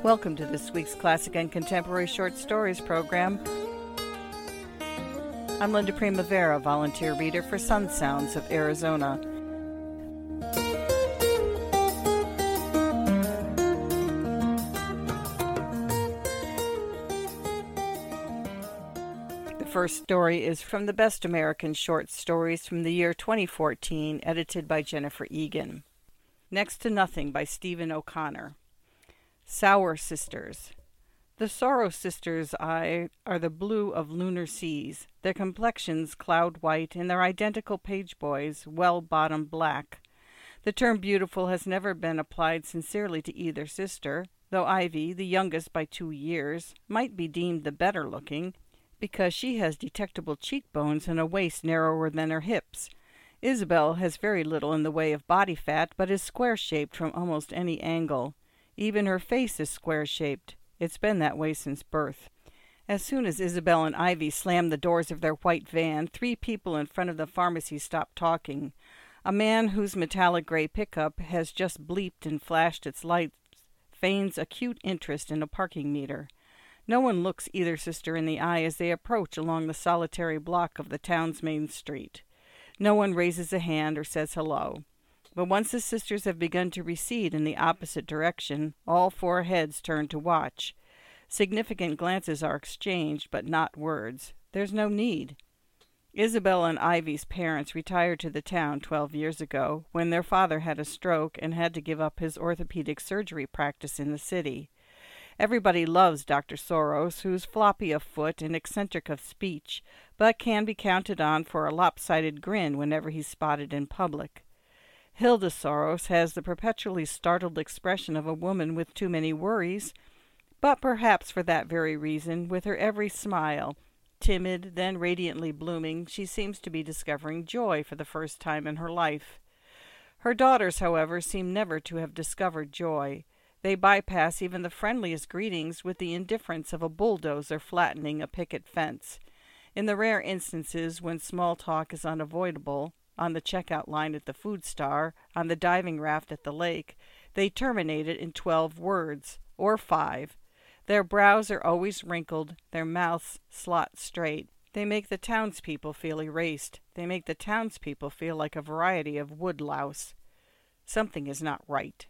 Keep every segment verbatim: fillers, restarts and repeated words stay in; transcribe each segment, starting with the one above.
Welcome to this week's Classic and Contemporary Short Stories program. I'm Linda Primavera, volunteer reader for Sun Sounds of Arizona. The first story is from the Best American Short Stories from the year twenty fourteen, edited by Jennifer Egan. Next to Nothing by Stephen O'Connor. Sour Sisters. The Sorrow Sisters' eye are the blue of lunar seas, their complexions cloud white, and their identical page boys well-bottomed black. The term beautiful has never been applied sincerely to either sister, though Ivy, the youngest by two years, might be deemed the better-looking, because she has detectable cheekbones and a waist narrower than her hips. Isabel has very little in the way of body fat, but is square-shaped from almost any angle. Even her face is square-shaped. It's been that way since birth. As soon as Isabel and Ivy slammed the doors of their white van, three people in front of the pharmacy stopped talking. A man whose metallic gray pickup has just bleeped and flashed its lights feigns acute interest in a parking meter. No one looks either sister in the eye as they approach along the solitary block of the town's main street. No one raises a hand or says hello. But once the sisters have begun to recede in the opposite direction, all four heads turn to watch. Significant glances are exchanged, but not words. There's no need. Isabel and Ivy's parents retired to the town twelve years ago, when their father had a stroke and had to give up his orthopedic surgery practice in the city. Everybody loves Doctor Soros, who's floppy of foot and eccentric of speech, but can be counted on for a lopsided grin whenever he's spotted in public. Hilda Soros has the perpetually startled expression of a woman with too many worries, but perhaps for that very reason, with her every smile, timid, then radiantly blooming, she seems to be discovering joy for the first time in her life. Her daughters, however, seem never to have discovered joy. They bypass even the friendliest greetings with the indifference of a bulldozer flattening a picket fence. In the rare instances when small talk is unavoidable, on the checkout line at the Food Star, on the diving raft at the lake, they terminate it in twelve words, or five. Their brows are always wrinkled, their mouths slot straight. They make the townspeople feel erased. They make the townspeople feel like a variety of woodlouse. Something is not right.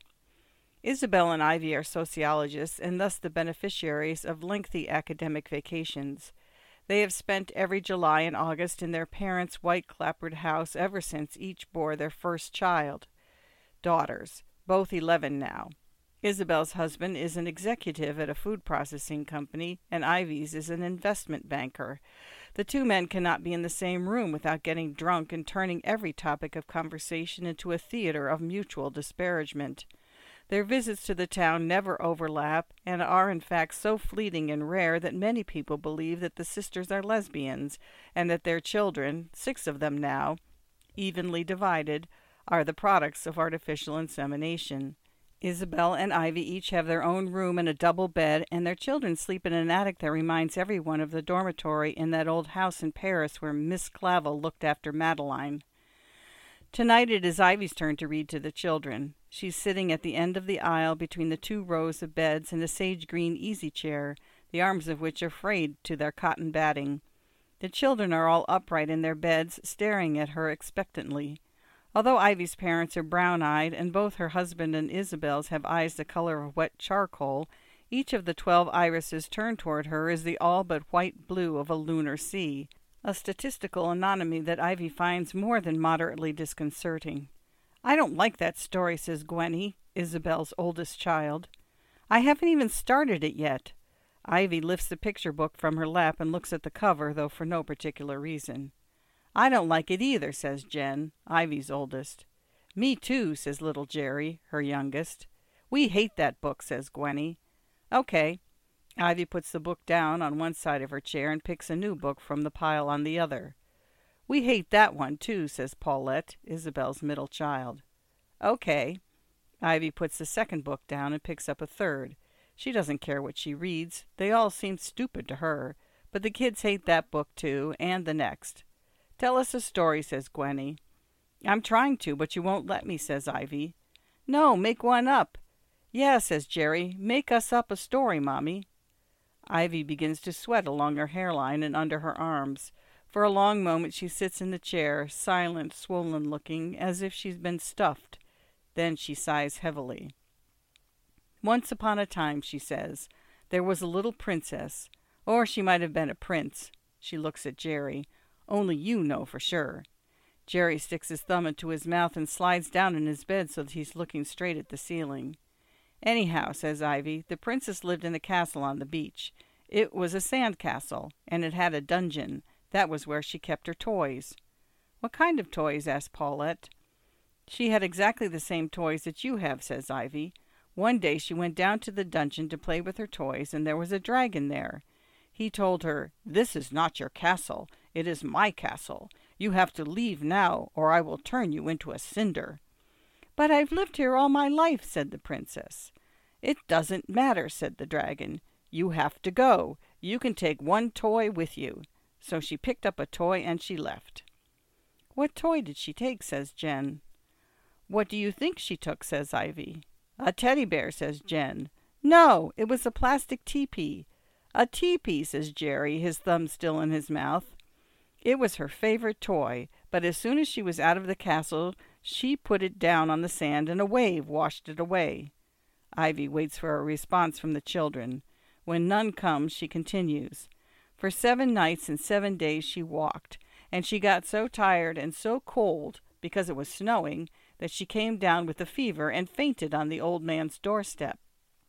Isabel and Ivy are sociologists, and thus the beneficiaries of lengthy academic vacations. They have spent every July and August in their parents' white-clapboard house ever since each bore their first child. Daughters, both eleven now. Isabel's husband is an executive at a food processing company, and Ivy's is an investment banker. The two men cannot be in the same room without getting drunk and turning every topic of conversation into a theater of mutual disparagement. Their visits to the town never overlap, and are in fact so fleeting and rare that many people believe that the sisters are lesbians, and that their children, six of them now, evenly divided, are the products of artificial insemination. Isabel and Ivy each have their own room and a double bed, and their children sleep in an attic that reminds everyone of the dormitory in that old house in Paris where Miss Clavel looked after Madeline. Tonight it is Ivy's turn to read to the children. She's sitting at the end of the aisle between the two rows of beds in a sage-green easy-chair, the arms of which are frayed to their cotton batting. The children are all upright in their beds, staring at her expectantly. Although Ivy's parents are brown-eyed, and both her husband and Isabel's have eyes the color of wet charcoal, each of the twelve irises turned toward her is the all but white blue of a lunar sea, a statistical anomaly that Ivy finds more than moderately disconcerting. "I don't like that story," says Gwenny, Isabel's oldest child. "I haven't even started it yet." Ivy lifts the picture book from her lap and looks at the cover, though for no particular reason. "I don't like it either," says Jen, Ivy's oldest. "Me too," says little Jerry, her youngest. "We hate that book," says Gwenny. "Okay." Ivy puts the book down on one side of her chair and picks a new book from the pile on the other. "We hate that one, too," says Paulette, Isabel's middle child. "Okay." Ivy puts the second book down and picks up a third. She doesn't care what she reads. They all seem stupid to her. But the kids hate that book, too, and the next. "Tell us a story," says Gwenny. "I'm trying to, but you won't let me," says Ivy. "No, make one up." Yeah, says Jerry, make us up a story, Mommy. Ivy begins to sweat along her hairline and under her arms. For a long moment she sits in the chair, silent, swollen-looking, as if she's been stuffed. Then she sighs heavily. Once upon a time, she says, there was a little princess, or she might have been a prince. She looks at Jerry. Only you know for sure. Jerry sticks his thumb into his mouth and slides down in his bed so that he's looking straight at the ceiling. Anyhow, says Ivy, the princess lived in a castle on the beach. It was a sand castle, and it had a dungeon. That was where she kept her toys. What kind of toys? Asked Paulette. She had exactly the same toys that you have, says Ivy. One day she went down to the dungeon to play with her toys, and there was a dragon there. He told her, "This is not your castle. It is my castle. You have to leave now, or I will turn you into a cinder." "But I've lived here all my life," said the princess. "It doesn't matter," said the dragon. "You have to go. You can take one toy with you." So she picked up a toy and she left. "What toy did she take?" says Jen. "What do you think she took?" says Ivy. "A teddy bear," says Jen. "No, it was a plastic teepee." "A teepee," says Jerry, his thumb still in his mouth. It was her favorite toy, but as soon as she was out of the castle, she put it down on the sand and a wave washed it away. Ivy waits for a response from the children. When none comes, she continues. For seven nights and seven days she walked, and she got so tired and so cold, because it was snowing, that she came down with a fever and fainted on the old man's doorstep.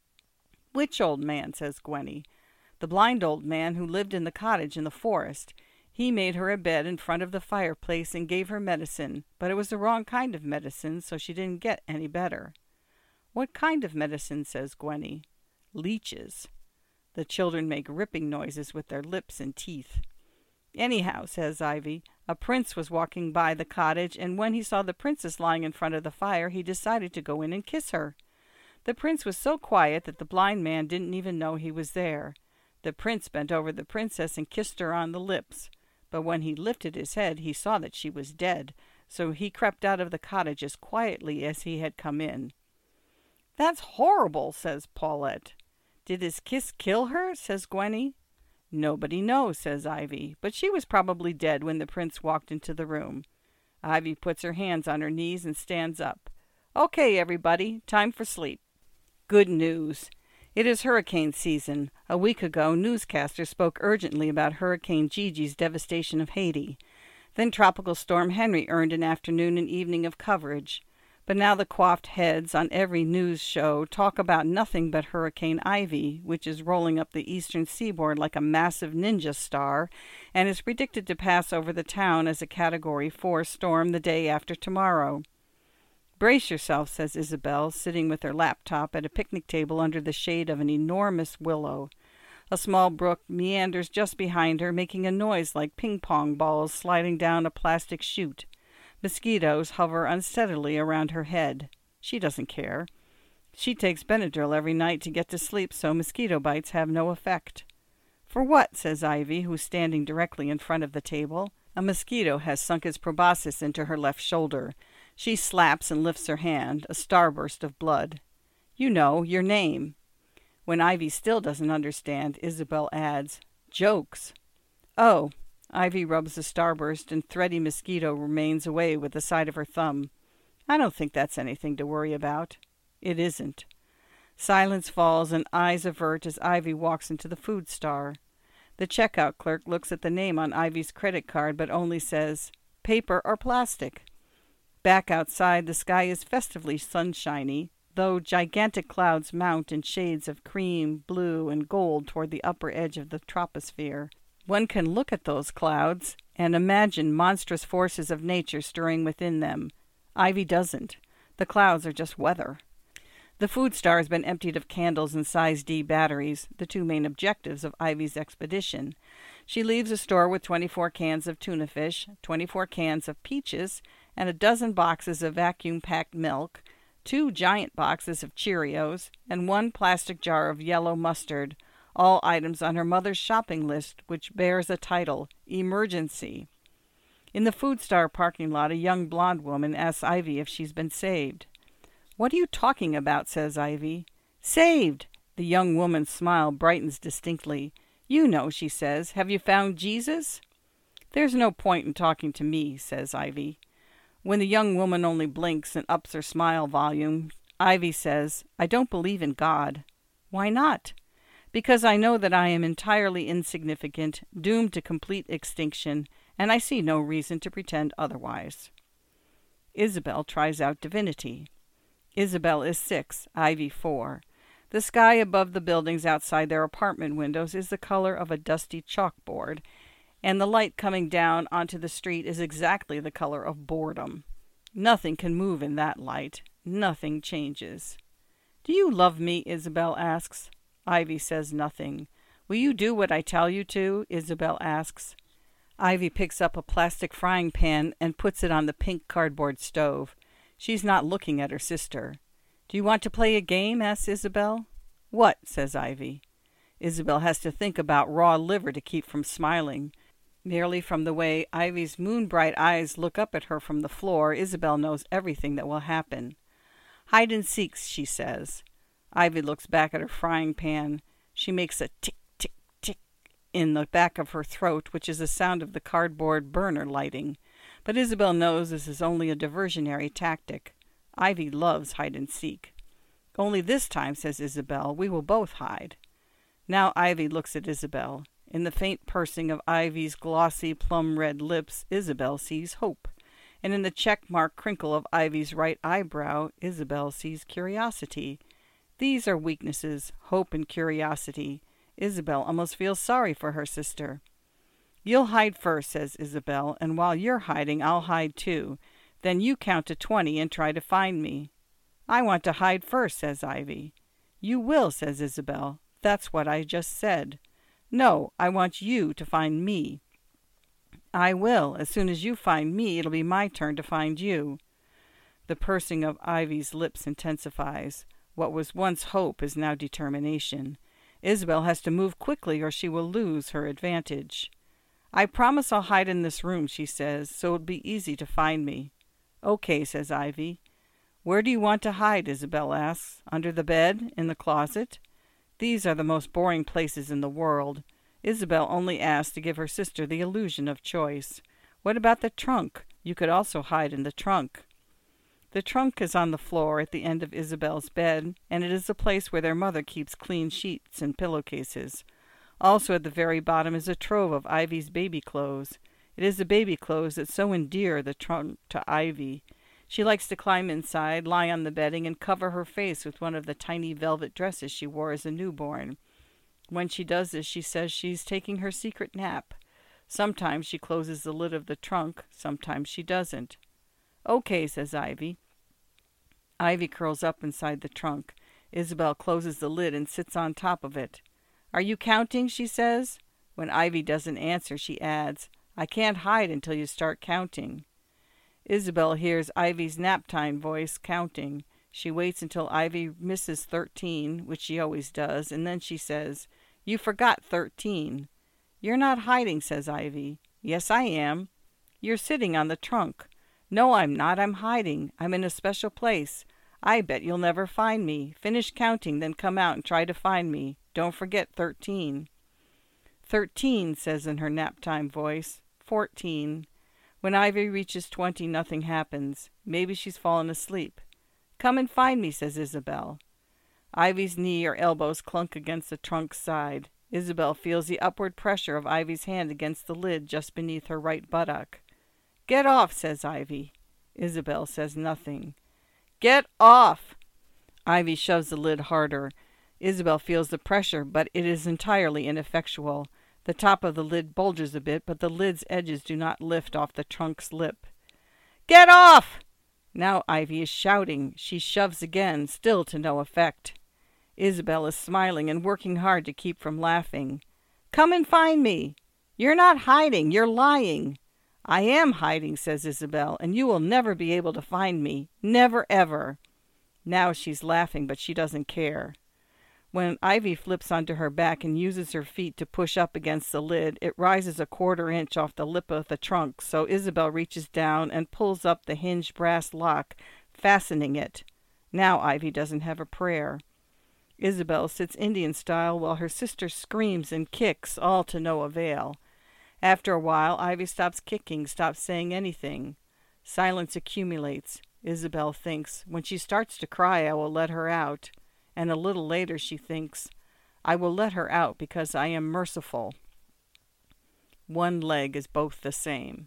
"Which old man?" says Gwenny. "The blind old man who lived in the cottage in the forest. He made her a bed in front of the fireplace and gave her medicine, but it was the wrong kind of medicine, so she didn't get any better." "What kind of medicine?" says Gwenny. "Leeches." The children make ripping noises with their lips and teeth. "Anyhow," says Ivy, "a prince was walking by the cottage, and when he saw the princess lying in front of the fire, he decided to go in and kiss her. The prince was so quiet that the blind man didn't even know he was there. The prince bent over the princess and kissed her on the lips. But when he lifted his head, he saw that she was dead, so he crept out of the cottage as quietly as he had come in." "That's horrible," says Paulette. "Did his kiss kill her?" says Gwenny. "Nobody knows," says Ivy, "but she was probably dead when the prince walked into the room." Ivy puts her hands on her knees and stands up. "Okay, everybody, time for sleep." Good news. It is hurricane season. A week ago, newscasters spoke urgently about Hurricane Gigi's devastation of Haiti. Then Tropical Storm Henry earned an afternoon and evening of coverage. But now the coiffed heads on every news show talk about nothing but Hurricane Ivy, which is rolling up the eastern seaboard like a massive ninja star, and is predicted to pass over the town as a Category four storm the day after tomorrow. "Brace yourself," says Isabel, sitting with her laptop at a picnic table under the shade of an enormous willow. A small brook meanders just behind her, making a noise like ping-pong balls sliding down a plastic chute. Mosquitoes hover unsteadily around her head. She doesn't care. She takes Benadryl every night to get to sleep, so mosquito bites have no effect. "For what?" says Ivy, who's standing directly in front of the table. A mosquito has sunk its proboscis into her left shoulder. She slaps and lifts her hand, a starburst of blood. "You know, your name." When Ivy still doesn't understand, Isabel adds, "Jokes." "Oh." Ivy rubs the starburst and thready mosquito remains away with the side of her thumb. "I don't think that's anything to worry about." It isn't. Silence falls and eyes avert as Ivy walks into the Food Star. The checkout clerk looks at the name on Ivy's credit card but only says, "Paper or plastic?" Back outside, the sky is festively sunshiny, though gigantic clouds mount in shades of cream, blue, and gold toward the upper edge of the troposphere. One can look at those clouds and imagine monstrous forces of nature stirring within them. Ivy doesn't. The clouds are just weather. The Food Star has been emptied of candles and size D batteries, the two main objectives of Ivy's expedition. She leaves the store with twenty-four cans of tuna fish, twenty-four cans of peaches, and a dozen boxes of vacuum-packed milk, two giant boxes of Cheerios, and one plastic jar of yellow mustard, all items on her mother's shopping list, which bears a title, Emergency. In the Food Star parking lot, a young blonde woman asks Ivy if she's been saved. "What are you talking about?" says Ivy. Saved! The young woman's smile brightens distinctly. You know, she says. Have you found Jesus? There's no point in talking to me, says Ivy. When the young woman only blinks and ups her smile volume, Ivy says, I don't believe in God. Why not? Because I know that I am entirely insignificant, doomed to complete extinction, and I see no reason to pretend otherwise. Isabel tries out divinity. Isabel is six, Ivy four. The sky above the buildings outside their apartment windows is the color of a dusty chalkboard, and the light coming down onto the street is exactly the color of boredom. Nothing can move in that light. Nothing changes. Do you love me? Isabel asks. Ivy says nothing. Will you do what I tell you to? Isabel asks. Ivy picks up a plastic frying pan and puts it on the pink cardboard stove. She's not looking at her sister. Do you want to play a game? Asks Isabel. What? Says Ivy. Isabel has to think about raw liver to keep from smiling. Merely from the way Ivy's moon-bright eyes look up at her from the floor, Isabel knows everything that will happen. Hide and seek, she says. Ivy looks back at her frying pan. She makes a tick, tick, tick in the back of her throat, which is the sound of the cardboard burner lighting. But Isabel knows this is only a diversionary tactic. Ivy loves hide and seek. Only this time, says Isabel, we will both hide. Now Ivy looks at Isabel. In the faint pursing of Ivy's glossy plum-red lips, Isabel sees hope. And in the check-mark crinkle of Ivy's right eyebrow, Isabel sees curiosity. These are weaknesses, hope and curiosity. Isabel almost feels sorry for her sister. You'll hide first, says Isabel, and while you're hiding, I'll hide too. Then you count to twenty and try to find me. I want to hide first, says Ivy. You will, says Isabel. That's what I just said. No, I want you to find me. I will. As soon as you find me, it'll be my turn to find you. The pursing of Ivy's lips intensifies. What was once hope is now determination. Isabel has to move quickly or she will lose her advantage. I promise I'll hide in this room, she says, so it'll be easy to find me. Okay, says Ivy. Where do you want to hide? Isabel asks. Under the bed? In the closet? These are the most boring places in the world. Isabel only asks to give her sister the illusion of choice. What about the trunk? You could also hide in the trunk. The trunk is on the floor at the end of Isabel's bed, and it is the place where their mother keeps clean sheets and pillowcases. Also at the very bottom is a trove of Ivy's baby clothes. It is the baby clothes that so endear the trunk to Ivy. She likes to climb inside, lie on the bedding, and cover her face with one of the tiny velvet dresses she wore as a newborn. When she does this, she says she's taking her secret nap. Sometimes she closes the lid of the trunk, sometimes she doesn't. Okay, says Ivy. Ivy curls up inside the trunk. Isabel closes the lid and sits on top of it. Are you counting? She says. When Ivy doesn't answer, she adds, I can't hide until you start counting. Isabel hears Ivy's nap-time voice counting. She waits until Ivy misses thirteen, which she always does, and then she says, You forgot thirteen. You're not hiding, says Ivy. Yes, I am. You're sitting on the trunk. No, I'm not. I'm hiding. I'm in a special place. I bet you'll never find me. Finish counting, then come out and try to find me. Don't forget thirteen. Thirteen, says in her nap-time voice. Fourteen. When Ivy reaches twenty, nothing happens. Maybe she's fallen asleep. Come and find me, says Isabel. Ivy's knee or elbows clunk against the trunk's side. Isabel feels the upward pressure of Ivy's hand against the lid just beneath her right buttock. Get off, says Ivy. Isabel says nothing. Get off! Ivy shoves the lid harder. Isabel feels the pressure, but it is entirely ineffectual. The top of the lid bulges a bit, but the lid's edges do not lift off the trunk's lip. Get off! Now Ivy is shouting. She shoves again, still to no effect. Isabel is smiling and working hard to keep from laughing. Come and find me. You're not hiding. You're lying. I am hiding, says Isabel, and you will never be able to find me. Never, ever. Now she's laughing, but she doesn't care. When Ivy flips onto her back and uses her feet to push up against the lid, it rises a quarter inch off the lip of the trunk, so Isabel reaches down and pulls up the hinged brass lock, fastening it. Now Ivy doesn't have a prayer. Isabel sits Indian style while her sister screams and kicks, all to no avail. After a while, Ivy stops kicking, stops saying anything. Silence accumulates. Isabel thinks, when she starts to cry, I will let her out. And a little later she thinks, I will let her out because I am merciful. One leg is both the same.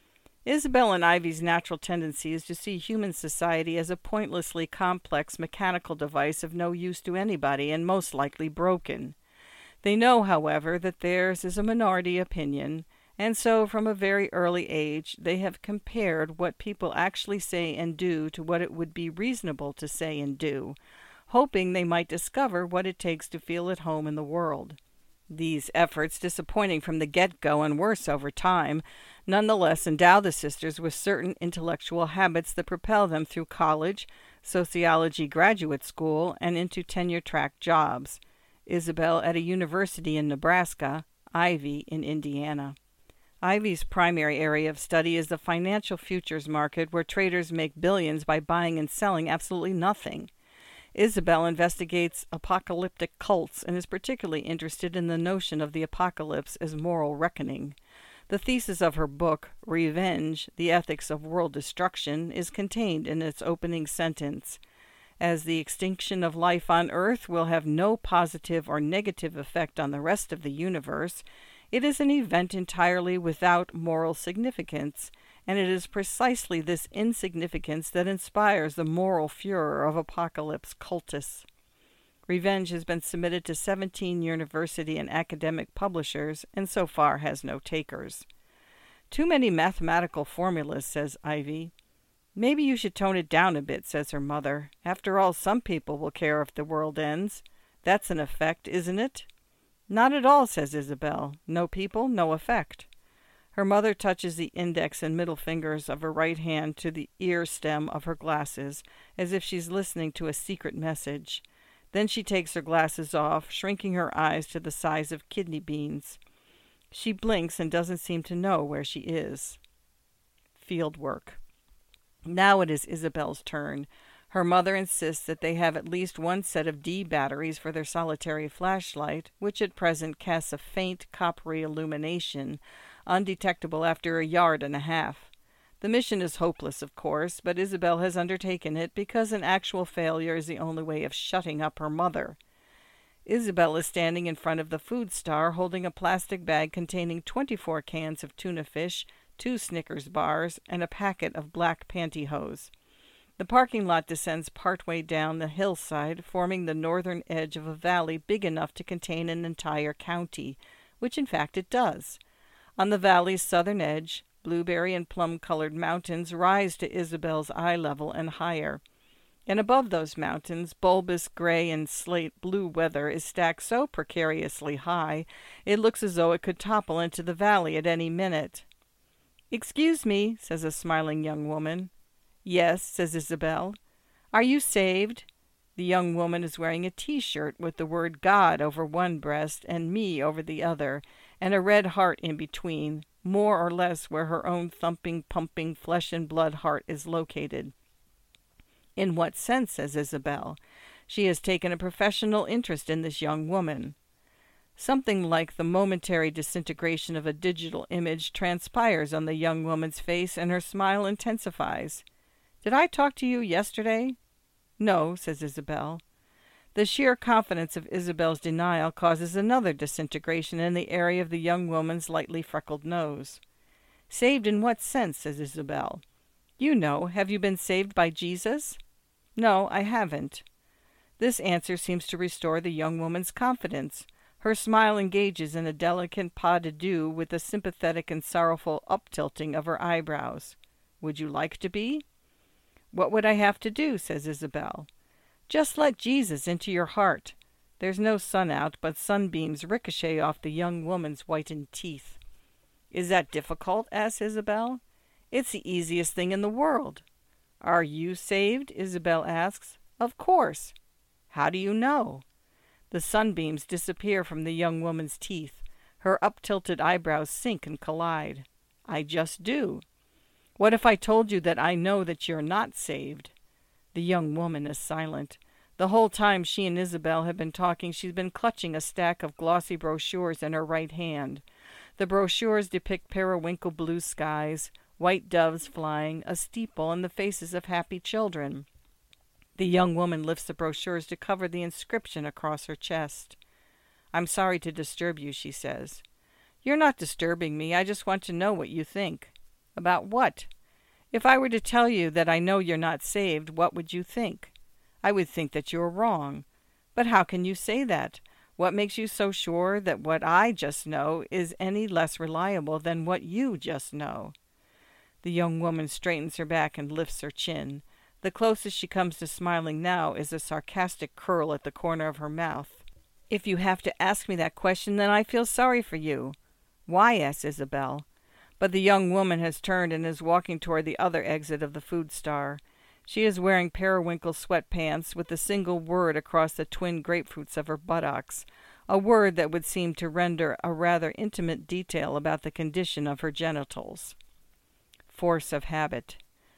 Isabel and Ivy's natural tendency is to see human society as a pointlessly complex mechanical device of no use to anybody and most likely broken. They know, however, that theirs is a minority opinion, and so from a very early age they have compared what people actually say and do to what it would be reasonable to say and do, hoping they might discover what it takes to feel at home in the world. These efforts, disappointing from the get-go and worse over time, nonetheless endow the sisters with certain intellectual habits that propel them through college, sociology graduate school, and into tenure-track jobs. Isabel at a university in Nebraska, Ivy in Indiana. Ivy's primary area of study is the financial futures market, where traders make billions by buying and selling absolutely nothing. Isabel investigates apocalyptic cults and is particularly interested in the notion of the apocalypse as moral reckoning. The thesis of her book, Revenge, The Ethics of World Destruction, is contained in its opening sentence. As the extinction of life on Earth will have no positive or negative effect on the rest of the universe, it is an event entirely without moral significance, and it is precisely this insignificance that inspires the moral furor of apocalypse cultists. Revenge has been submitted to seventeen university and academic publishers, and so far has no takers. Too many mathematical formulas, says Ivy. Maybe you should tone it down a bit, says her mother. After all, some people will care if the world ends. That's an effect, isn't it? Not at all, says Isabel. No people, no effect. Her mother touches the index and middle fingers of her right hand to the ear stem of her glasses, as if she's listening to a secret message. Then she takes her glasses off, shrinking her eyes to the size of kidney beans. She blinks and doesn't seem to know where she is. Field work. Now it is Isabel's turn. Her mother insists that they have at least one set of D batteries for their solitary flashlight, which at present casts a faint coppery illumination, undetectable after a yard and a half. The mission is hopeless, of course, but Isabel has undertaken it because an actual failure is the only way of shutting up her mother. Isabel is standing in front of the Food Star holding a plastic bag containing twenty-four cans of tuna fish, two Snickers bars, and a packet of black pantyhose. The parking lot descends partway down the hillside, forming the northern edge of a valley big enough to contain an entire county, which in fact it does. On the valley's southern edge, blueberry and plum-colored mountains rise to Isabel's eye level and higher. And above those mountains, bulbous gray and slate blue weather is stacked so precariously high, it looks as though it could topple into the valley at any minute. "Excuse me," says a smiling young woman. "Yes," says Isabel. "Are you saved?" The young woman is wearing a T-shirt with the word God over one breast and me over the other, and a red heart in between, more or less where her own thumping, pumping, flesh-and-blood heart is located. "In what sense?" says Isabel. She has taken a professional interest in this young woman. Something like the momentary disintegration of a digital image transpires on the young woman's face, and her smile intensifies. "Did I talk to you yesterday?" "No," says Isabel. The sheer confidence of Isabel's denial causes another disintegration in the area of the young woman's lightly freckled nose. "Saved in what sense?" says Isabel. "You know, have you been saved by Jesus?" "No, I haven't." This answer seems to restore the young woman's confidence. Her smile engages in a delicate pas de deux with the sympathetic and sorrowful up-tilting of her eyebrows. "Would you like to be?" "What would I have to do?" says Isabel. "Just let Jesus into your heart." There's no sun out, but sunbeams ricochet off the young woman's whitened teeth. "Is that difficult?" asks Isabel. "It's the easiest thing in the world." "Are you saved?" Isabel asks. "Of course." "How do you know?" The sunbeams disappear from the young woman's teeth. Her up-tilted eyebrows sink and collide. "I just do." "What if I told you that I know that you're not saved?" The young woman is silent. The whole time she and Isabel have been talking, she's been clutching a stack of glossy brochures in her right hand. The brochures depict periwinkle blue skies, white doves flying, a steeple, and the faces of happy children. The young woman lifts the brochures to cover the inscription across her chest. "I'm sorry to disturb you," she says. "You're not disturbing me. I just want to know what you think." "About what?" "If I were to tell you that I know you're not saved, what would you think?" "I would think that you're wrong." "But how can you say that? What makes you so sure that what I just know is any less reliable than what you just know?" The young woman straightens her back and lifts her chin. The closest she comes to smiling now is a sarcastic curl at the corner of her mouth. "If you have to ask me that question, then I feel sorry for you." "Why?" asks Isabel. But the young woman has turned and is walking toward the other exit of the Food Star. She is wearing periwinkle sweatpants with a single word across the twin grapefruits of her buttocks, a word that would seem to render a rather intimate detail about the condition of her genitals. Force of habit.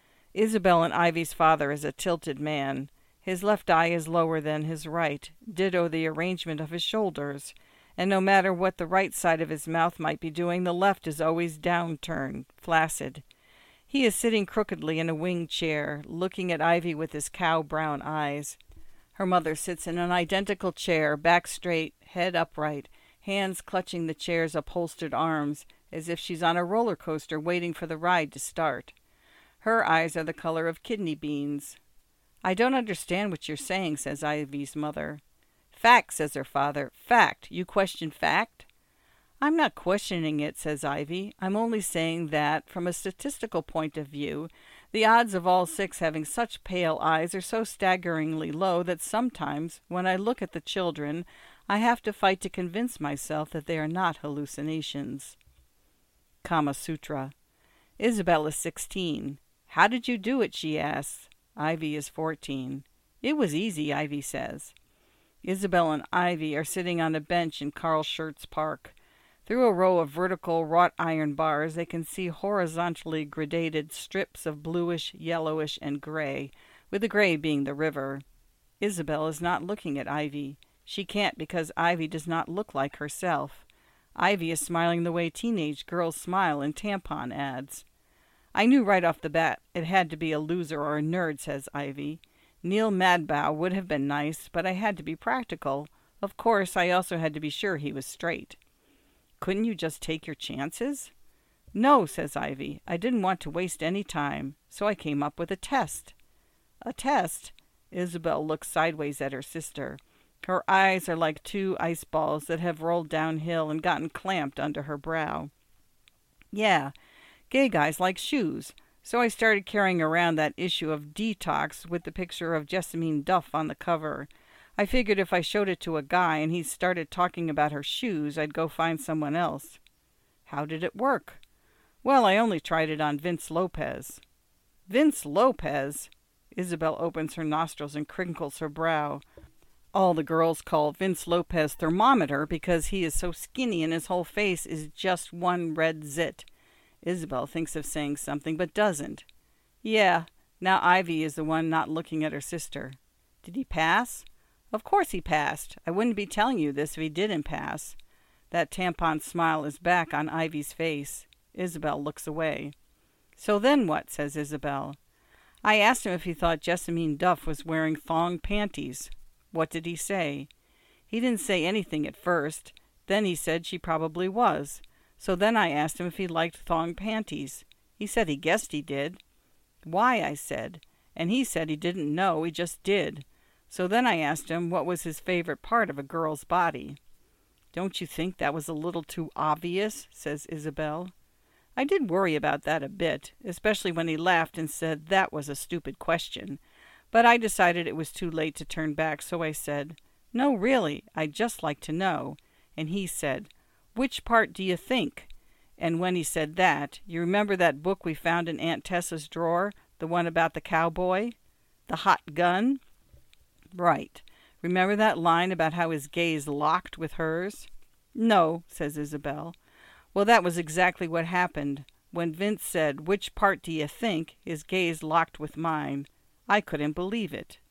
Isabel and Ivy's father is a tilted man. His left eye is lower than his right, ditto the arrangement of his shoulders, and no matter what the right side of his mouth might be doing, the left is always downturned, flaccid. He is sitting crookedly in a winged chair, looking at Ivy with his cow-brown eyes. Her mother sits in an identical chair, back straight, head upright, hands clutching the chair's upholstered arms, as if she's on a roller coaster waiting for the ride to start. Her eyes are the color of kidney beans. "I don't understand what you're saying," says Ivy's mother. "Fact," says her father. "Fact. You question fact?" "I'm not questioning it," says Ivy. "I'm only saying that, from a statistical point of view, the odds of all six having such pale eyes are so staggeringly low that sometimes, when I look at the children, I have to fight to convince myself that they are not hallucinations." Kama Sutra. Isabel is sixteen. "How did you do it?" she asks. Ivy is fourteen. "It was easy," Ivy says. Isabel and Ivy are sitting on a bench in Carl Schurz Park. Through a row of vertical wrought iron bars, they can see horizontally gradated strips of bluish, yellowish, and gray, with the gray being the river. Isabel is not looking at Ivy. She can't because Ivy does not look like herself. Ivy is smiling the way teenage girls smile in tampon ads. "I knew right off the bat it had to be a loser or a nerd," says Ivy. "Neil Madbow would have been nice, but I had to be practical. Of course, I also had to be sure he was straight." "Couldn't you just take your chances?" "No," says Ivy. "I didn't want to waste any time, so I came up with a test." "A test?" Isabel looks sideways at her sister. Her eyes are like two ice balls that have rolled downhill and gotten clamped under her brow. "Yeah, gay guys like shoes. So I started carrying around that issue of Detox with the picture of Jessamine Duff on the cover. I figured if I showed it to a guy and he started talking about her shoes, I'd go find someone else." "How did it work?" "Well, I only tried it on Vince Lopez." "Vince Lopez?" Isabel opens her nostrils and crinkles her brow. All the girls call Vince Lopez Thermometer because he is so skinny and his whole face is just one red zit. Isabel thinks of saying something, but doesn't. "Yeah." Now Ivy is the one not looking at her sister. "Did he pass?" "Of course he passed. I wouldn't be telling you this if he didn't pass." That tampon smile is back on Ivy's face. Isabel looks away. "So then what?" says Isabel. "I asked him if he thought Jessamine Duff was wearing thong panties." "What did he say?" "He didn't say anything at first. Then he said she probably was. So then I asked him if he liked thong panties. He said he guessed he did." "Why?" I said. And he said he didn't know, he just did. So then I asked him what was his favorite part of a girl's body. "Don't you think that was a little too obvious?" says Isabel. I did worry about that a bit, especially when he laughed and said that was a stupid question. But I decided it was too late to turn back, so I said, "No, really, I'd just like to know." And he said, "Which part do you think?" And when he said that, you remember that book we found in Aunt Tessa's drawer, the one about the cowboy? The Hot Gun? Right. Remember that line about how his gaze locked with hers? "No," says Isabel. "Well, that was exactly what happened. When Vince said, 'Which part do you think?' his gaze locked with mine. I couldn't believe it."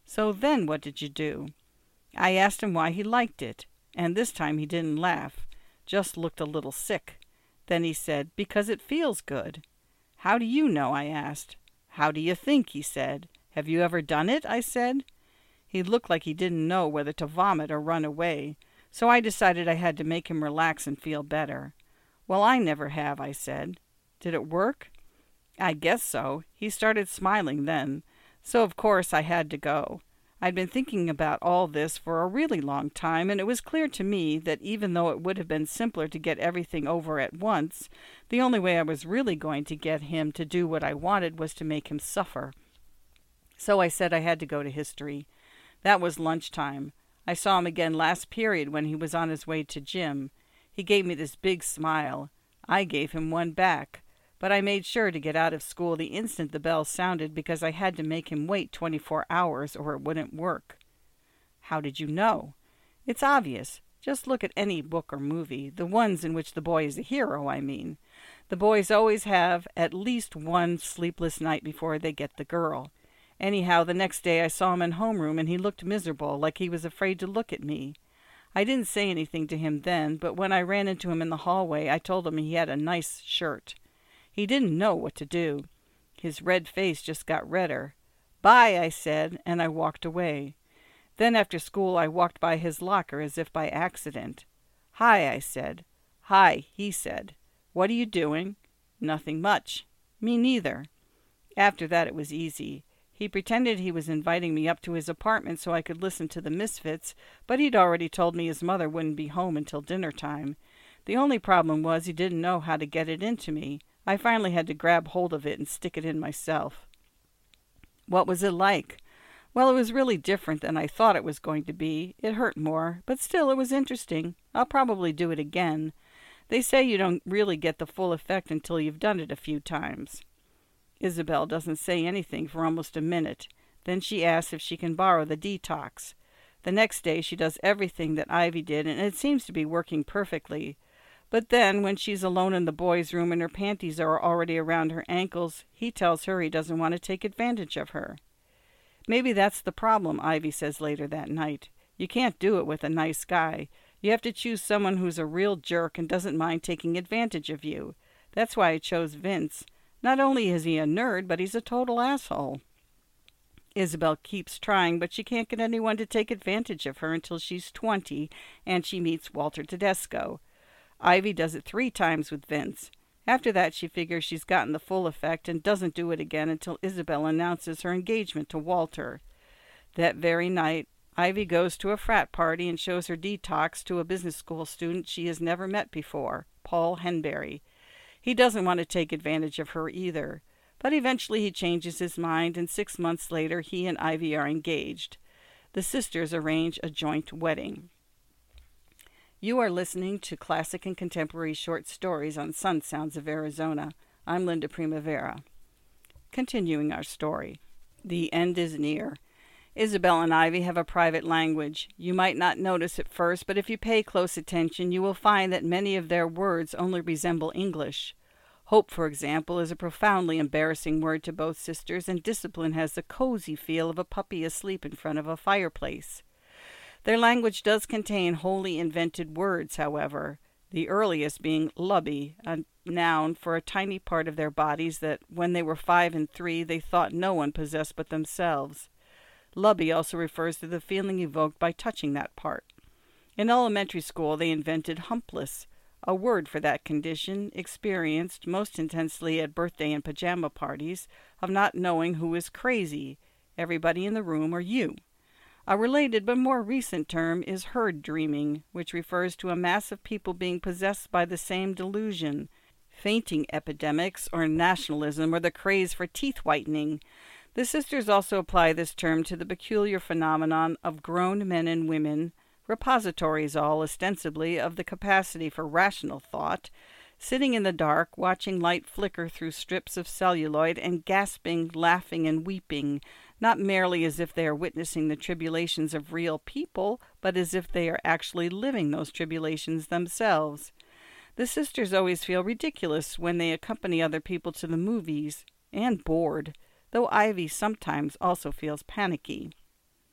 So then what did you do? I asked him why he liked it, and this time he didn't laugh, just looked a little sick. Then he said, because it feels good. How do you know? I asked. How do you think? He said. Have you ever done it? I said. He looked like he didn't know whether to vomit or run away, so I decided I had to make him relax and feel better. Well, I never have, I said. Did it work? I guess so. He started smiling then, so of course I had to go. I'd been thinking about all this for a really long time, and it was clear to me that even though it would have been simpler to get everything over at once, the only way I was really going to get him to do what I wanted was to make him suffer. So I said I had to go to history. That was lunchtime. I saw him again last period when he was on his way to gym. He gave me this big smile. I gave him one back. But I made sure to get out of school the instant the bell sounded because I had to make him wait twenty-four hours or it wouldn't work. How did you know? It's obvious. Just look at any book or movie, the ones in which the boy is a hero, I mean. The boys always have at least one sleepless night before they get the girl. Anyhow, the next day I saw him in homeroom and he looked miserable, like he was afraid to look at me. I didn't say anything to him then, but when I ran into him in the hallway, I told him he had a nice shirt. He didn't know what to do. His red face just got redder. Bye, I said, and I walked away. Then after school I walked by his locker as if by accident. Hi, I said. Hi, he said. What are you doing? Nothing much. Me neither. After that it was easy. He pretended he was inviting me up to his apartment so I could listen to the Misfits, but he'd already told me his mother wouldn't be home until dinner time. The only problem was he didn't know how to get it into me. I finally had to grab hold of it and stick it in myself. What was it like? Well, it was really different than I thought it was going to be. It hurt more, but still it was interesting. I'll probably do it again. They say you don't really get the full effect until you've done it a few times. Isabel doesn't say anything for almost a minute. Then she asks if she can borrow the detox. The next day she does everything that Ivy did, and it seems to be working perfectly. But then, when she's alone in the boys' room and her panties are already around her ankles, he tells her he doesn't want to take advantage of her. Maybe that's the problem, Ivy says later that night. You can't do it with a nice guy. You have to choose someone who's a real jerk and doesn't mind taking advantage of you. That's why I chose Vince. Not only is he a nerd, but he's a total asshole. Isabel keeps trying, but she can't get anyone to take advantage of her until she's twenty and she meets Walter Tedesco. Ivy does it three times with Vince. After that, she figures she's gotten the full effect and doesn't do it again until Isabel announces her engagement to Walter. That very night, Ivy goes to a frat party and shows her detox to a business school student she has never met before, Paul Henberry. He doesn't want to take advantage of her either, but eventually he changes his mind, and six months later he and Ivy are engaged. The sisters arrange a joint wedding. You are listening to Classic and Contemporary Short Stories on Sun Sounds of Arizona. I'm Linda Primavera. Continuing our story. The end is near. Isabel and Ivy have a private language. You might not notice at first, but if you pay close attention, you will find that many of their words only resemble English. Hope, for example, is a profoundly embarrassing word to both sisters, and discipline has the cozy feel of a puppy asleep in front of a fireplace. Their language does contain wholly invented words, however, the earliest being lubby, a noun for a tiny part of their bodies that, when they were five and three, they thought no one possessed but themselves. Lubby also refers to the feeling evoked by touching that part. In elementary school, they invented humpless, a word for that condition, experienced most intensely at birthday and pajama parties, of not knowing who is crazy, everybody in the room or you. A related but more recent term is herd dreaming, which refers to a mass of people being possessed by the same delusion. Fainting epidemics, or nationalism, or the craze for teeth whitening. The sisters also apply this term to the peculiar phenomenon of grown men and women, repositories all, ostensibly, of the capacity for rational thought, sitting in the dark, watching light flicker through strips of celluloid, and gasping, laughing, and weeping, not merely as if they are witnessing the tribulations of real people, but as if they are actually living those tribulations themselves. The sisters always feel ridiculous when they accompany other people to the movies, and bored, though Ivy sometimes also feels panicky.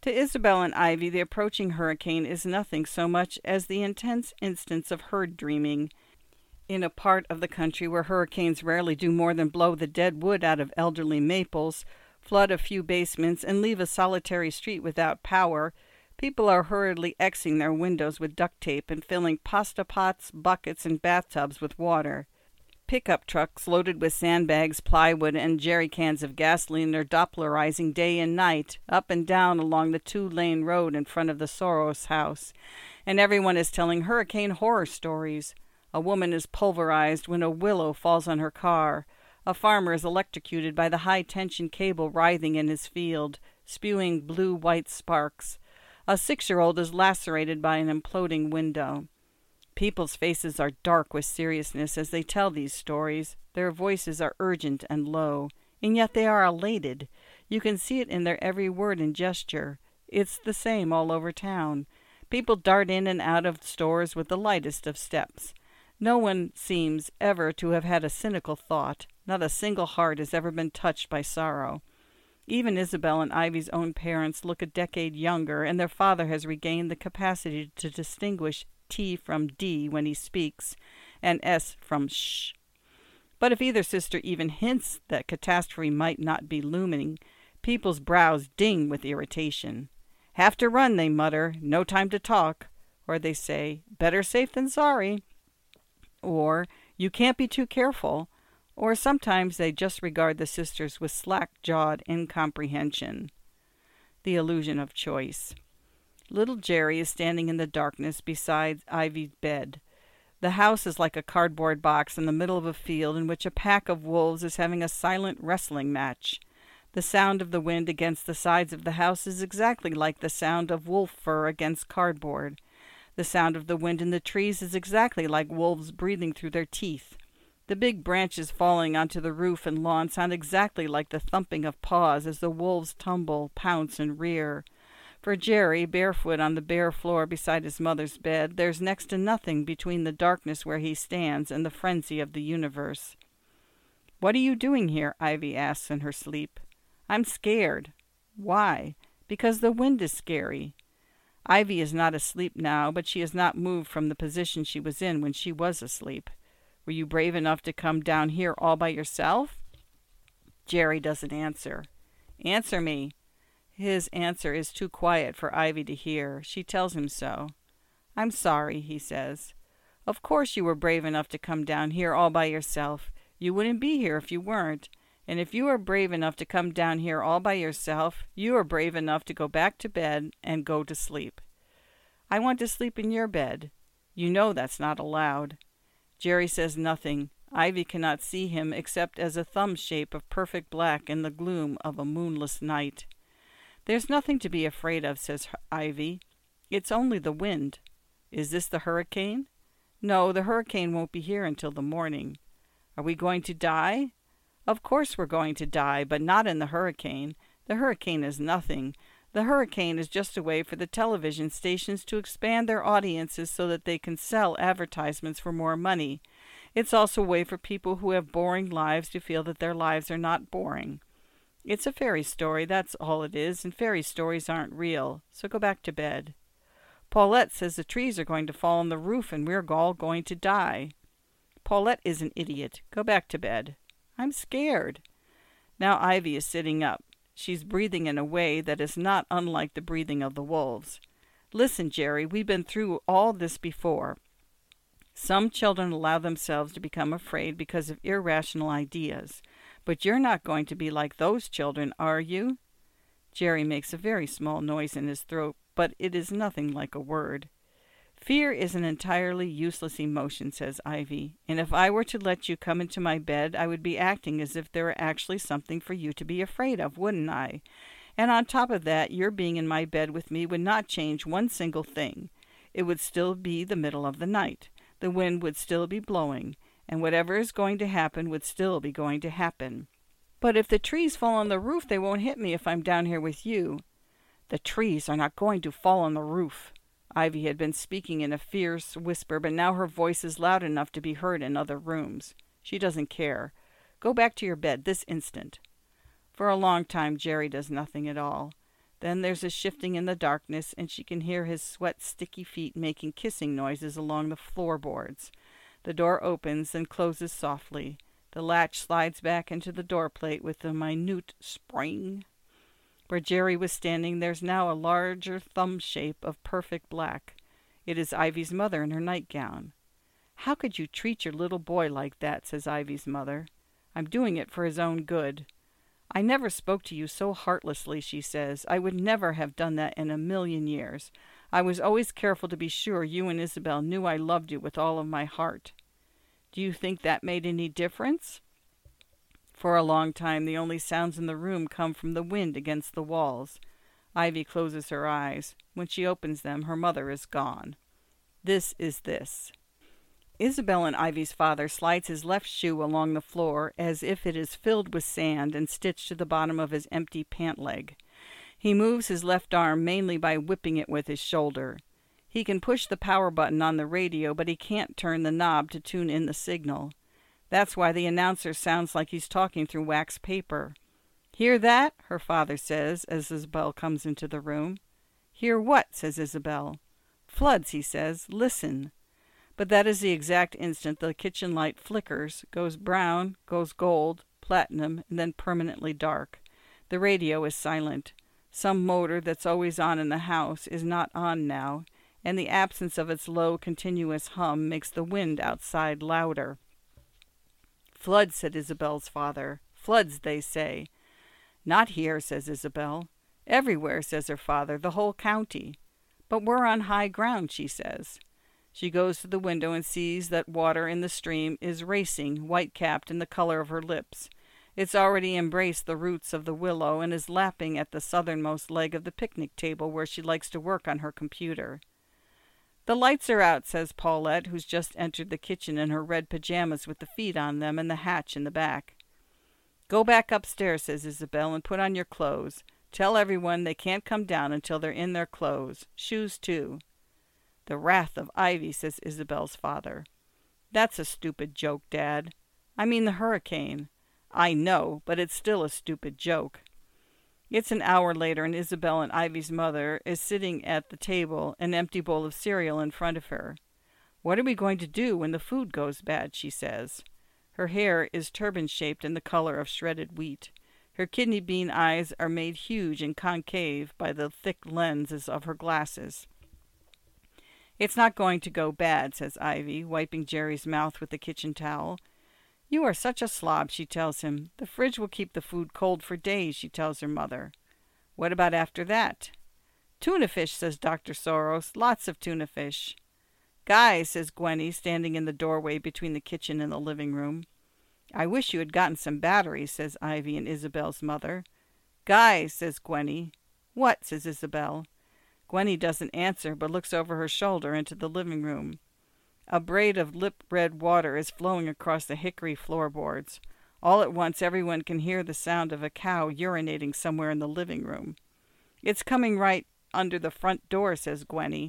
To Isabel and Ivy, the approaching hurricane is nothing so much as the intense instance of herd dreaming. In a part of the country where hurricanes rarely do more than blow the dead wood out of elderly maples, flood a few basements, and leave a solitary street without power, people are hurriedly Xing their windows with duct tape and filling pasta pots, buckets, and bathtubs with water. Pickup trucks loaded with sandbags, plywood, and jerry cans of gasoline are Dopplerizing day and night up and down along the two-lane road in front of the Soros house, and everyone is telling hurricane horror stories. A woman is pulverized when a willow falls on her car. A farmer is electrocuted by the high-tension cable writhing in his field, spewing blue-white sparks. A six-year-old is lacerated by an imploding window. People's faces are dark with seriousness as they tell these stories. Their voices are urgent and low, and yet they are elated. You can see it in their every word and gesture. It's the same all over town. People dart in and out of stores with the lightest of steps. No one seems ever to have had a cynical thought. Not a single heart has ever been touched by sorrow. Even Isabel and Ivy's own parents look a decade younger, and their father has regained the capacity to distinguish T from D when he speaks, and S from sh. But if either sister even hints that catastrophe might not be looming, people's brows ding with irritation. "Have to run," they mutter. "No time to talk." Or they say, "Better safe than sorry." Or, "You can't be too careful." Or sometimes they just regard the sisters with slack-jawed incomprehension. The illusion of choice. Little Jerry is standing in the darkness beside Ivy's bed. The house is like a cardboard box in the middle of a field in which a pack of wolves is having a silent wrestling match. The sound of the wind against the sides of the house is exactly like the sound of wolf fur against cardboard. The sound of the wind in the trees is exactly like wolves breathing through their teeth. The big branches falling onto the roof and lawn sound exactly like the thumping of paws as the wolves tumble, pounce, and rear. For Jerry, barefoot on the bare floor beside his mother's bed, there's next to nothing between the darkness where he stands and the frenzy of the universe. "What are you doing here?" Ivy asks in her sleep. "I'm scared." "Why?" "Because the wind is scary." Ivy is not asleep now, but she has not moved from the position she was in when she was asleep. "Were you brave enough to come down here all by yourself?" Jerry doesn't answer. "Answer me." His answer is too quiet for Ivy to hear. She tells him so. "I'm sorry," he says. "Of course you were brave enough to come down here all by yourself. You wouldn't be here if you weren't. And if you are brave enough to come down here all by yourself, you are brave enough to go back to bed and go to sleep." "I want to sleep in your bed." "You know that's not allowed." Jerry says nothing. Ivy cannot see him except as a thumb shape of perfect black in the gloom of a moonless night. "There's nothing to be afraid of," says Ivy. "It's only the wind." "Is this the hurricane?" "No, the hurricane won't be here until the morning." "Are we going to die?" "Of course we're going to die, but not in the hurricane. The hurricane is nothing. The hurricane is just a way for the television stations to expand their audiences so that they can sell advertisements for more money. It's also a way for people who have boring lives to feel that their lives are not boring. It's a fairy story, that's all it is, and fairy stories aren't real, so go back to bed." "Paulette says the trees are going to fall on the roof and we're all going to die." "Paulette is an idiot. Go back to bed." "I'm scared." Now Ivy is sitting up. She's breathing in a way that is not unlike the breathing of the wolves. "Listen, Jerry, we've been through all this before. Some children allow themselves to become afraid because of irrational ideas. But you're not going to be like those children, are you?" Jerry makes a very small noise in his throat, but it is nothing like a word. "Fear is an entirely useless emotion," says Ivy, "and if I were to let you come into my bed, I would be acting as if there were actually something for you to be afraid of, wouldn't I? And on top of that, your being in my bed with me would not change one single thing. It would still be the middle of the night. The wind would still be blowing, and whatever is going to happen would still be going to happen." "But if the trees fall on the roof, they won't hit me if I'm down here with you." "The trees are not going to fall on the roof." Ivy had been speaking in a fierce whisper, but now her voice is loud enough to be heard in other rooms. She doesn't care. "Go back to your bed this instant." For a long time Jerry does nothing at all. Then there's a shifting in the darkness, and she can hear his sweat-sticky feet making kissing noises along the floorboards. The door opens and closes softly. The latch slides back into the doorplate with a minute spring. Where Jerry was standing, there's now a larger thumb shape of perfect black. It is Ivy's mother in her nightgown. "How could you treat your little boy like that?" says Ivy's mother. "I'm doing it for his own good." "I never spoke to you so heartlessly," she says. "I would never have done that in a million years. I was always careful to be sure you and Isabel knew I loved you with all of my heart." "Do you think that made any difference?" For a long time the only sounds in the room come from the wind against the walls. Ivy closes her eyes. When she opens them, her mother is gone. This is this. Isabel and Ivy's father slides his left shoe along the floor as if it is filled with sand and stitched to the bottom of his empty pant leg. He moves his left arm mainly by whipping it with his shoulder. He can push the power button on the radio, but he can't turn the knob to tune in the signal. That's why the announcer sounds like he's talking through wax paper. "Hear that?" her father says as Isabel comes into the room. "Hear what?" says Isabel. "Floods," he says. "Listen." But that is the exact instant the kitchen light flickers, goes brown, goes gold, platinum, and then permanently dark. The radio is silent. Some motor that's always on in the house is not on now, and the absence of its low, continuous hum makes the wind outside louder. "Floods," said Isabel's father. "Floods, they say." "Not here," says Isabel. "Everywhere," says her father, "the whole county." "But we're on high ground," she says. She goes to the window and sees that water in the stream is racing, white-capped in the color of her lips. It's already embraced the roots of the willow and is lapping at the southernmost leg of the picnic table where she likes to work on her computer. "The lights are out," says Paulette, who's just entered the kitchen in her red pajamas with the feet on them and the hatch in the back. "Go back upstairs," says Isabel, "and put on your clothes. Tell everyone they can't come down until they're in their clothes. Shoes, too." "The wrath of Ivy," says Isabel's father. "That's a stupid joke, Dad." "I mean the hurricane." "I know, but it's still a stupid joke." It's an hour later, and Isabel and Ivy's mother is sitting at the table, an empty bowl of cereal in front of her. "What are we going to do when the food goes bad?" she says. Her hair is turban-shaped in the color of shredded wheat. Her kidney bean eyes are made huge and concave by the thick lenses of her glasses. "It's not going to go bad," says Ivy, wiping Jerry's mouth with the kitchen towel. "You are such a slob," she tells him. "The fridge will keep the food cold for days," she tells her mother. "What about after that?" "Tuna fish," says Doctor Soros. "Lots of tuna fish." "Guys," says Gwenny, standing in the doorway between the kitchen and the living room. "I wish you had gotten some batteries," says Ivy and Isabel's mother. "Guys," says Gwenny. "What?" says Isabel. Gwenny doesn't answer, but looks over her shoulder into the living room. A braid of lip-red water is flowing across the hickory floorboards. All at once everyone can hear the sound of a cow urinating somewhere in the living room. "It's coming right under the front door," says Gwenny.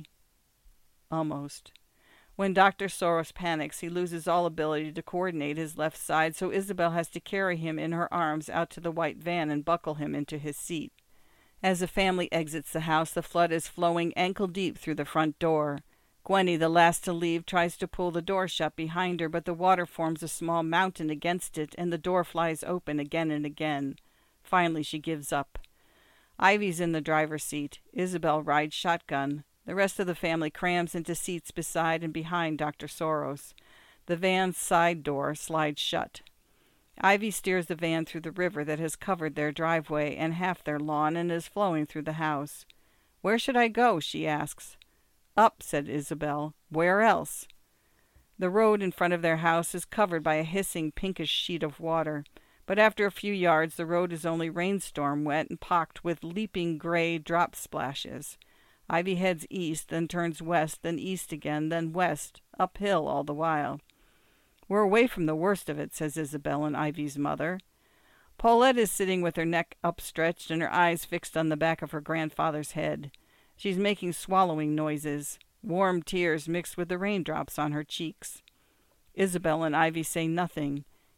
Almost. When Doctor Soros panics, he loses all ability to coordinate his left side, so Isabel has to carry him in her arms out to the white van and buckle him into his seat. As the family exits the house, the flood is flowing ankle-deep through the front door. Gwenny, the last to leave, tries to pull the door shut behind her, but the water forms a small mountain against it, and the door flies open again and again. Finally, she gives up. Ivy's in the driver's seat. Isabel rides shotgun. The rest of the family crams into seats beside and behind Doctor Soros. The van's side door slides shut. Ivy steers the van through the river that has covered their driveway and half their lawn and is flowing through the house. "Where should I go?" she asks. "Up," said Isabel. "Where else?" The road in front of their house is covered by a hissing pinkish sheet of water, but after a few yards the road is only rainstorm wet and pocked with leaping gray drop splashes. Ivy heads east, then turns west, then east again, then west, uphill all the while. "We're away from the worst of it," says Isabel and Ivy's mother. Paulette is sitting with her neck upstretched and her eyes fixed on the back of her grandfather's head. She's making swallowing noises, warm tears mixed with the raindrops on her cheeks. Isabel and Ivy say nothing.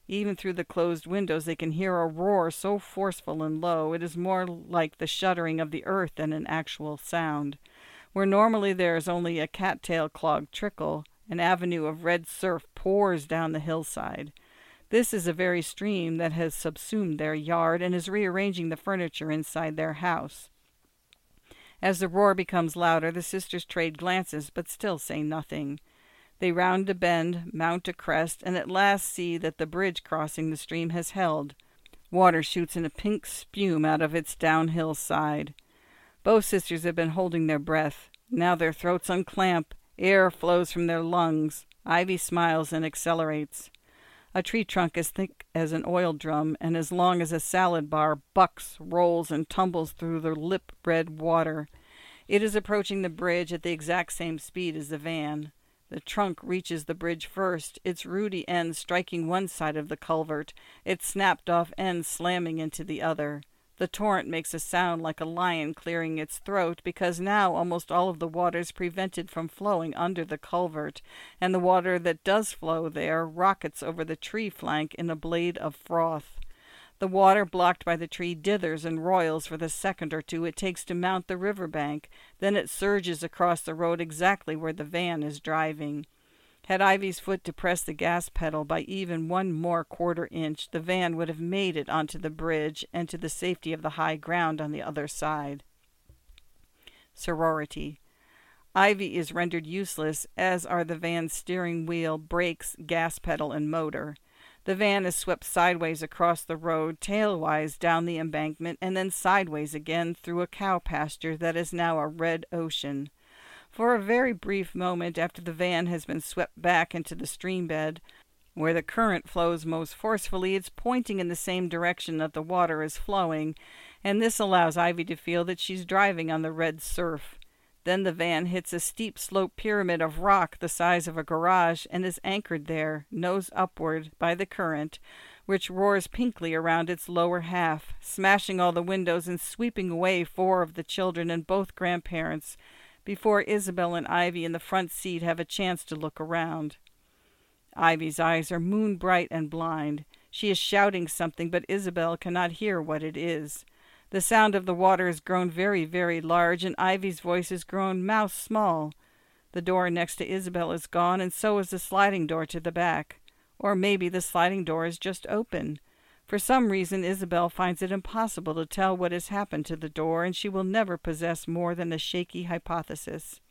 Even through the closed windows they can hear a roar so forceful and low, it is more like the shuddering of the earth than an actual sound. Where normally there is only a cattail-clogged trickle, an avenue of red surf pours down the hillside. This is a very stream that has subsumed their yard and is rearranging the furniture inside their house. As the roar becomes louder, the sisters trade glances, but still say nothing. They round a bend, mount a crest, and at last see that the bridge crossing the stream has held. Water shoots in a pink spume out of its downhill side. Both sisters have been holding their breath. Now their throats unclamp. Air flows from their lungs. Ivy smiles and accelerates. A tree trunk as thick as an oil drum and as long as a salad bar bucks, rolls, and tumbles through the lip-red water. It is approaching the bridge at the exact same speed as the van. The trunk reaches the bridge first, its rooty end striking one side of the culvert, its snapped-off end slamming into the other. The torrent makes a sound like a lion clearing its throat, because now almost all of the water is prevented from flowing under the culvert, and the water that does flow there rockets over the tree flank in a blade of froth. The water blocked by the tree dithers and roils for the second or two it takes to mount the river bank. Then it surges across the road exactly where the van is driving. Had Ivy's foot to press the gas pedal by even one more quarter inch, the van would have made it onto the bridge and to the safety of the high ground on the other side. Sorority. Ivy is rendered useless, as are the van's steering wheel, brakes, gas pedal, and motor. The van is swept sideways across the road, tailwise down the embankment, and then sideways again through a cow pasture that is now a red ocean. For a very brief moment after the van has been swept back into the stream bed, where the current flows most forcefully, it's pointing in the same direction that the water is flowing, and this allows Ivy to feel that she's driving on the red surf. Then the van hits a steep slope pyramid of rock the size of a garage and is anchored there, nose upward, by the current, which roars pinkly around its lower half, smashing all the windows and sweeping away four of the children and both grandparents, before Isabel and Ivy in the front seat have a chance to look around. Ivy's eyes are moon-bright and blind. She is shouting something, but Isabel cannot hear what it is. The sound of the water has grown very, very large, and Ivy's voice has grown mouse-small. The door next to Isabel is gone, and so is the sliding door to the back. Or maybe the sliding door is just open. For some reason, Isabel finds it impossible to tell what has happened to the door, and she will never possess more than a shaky hypothesis.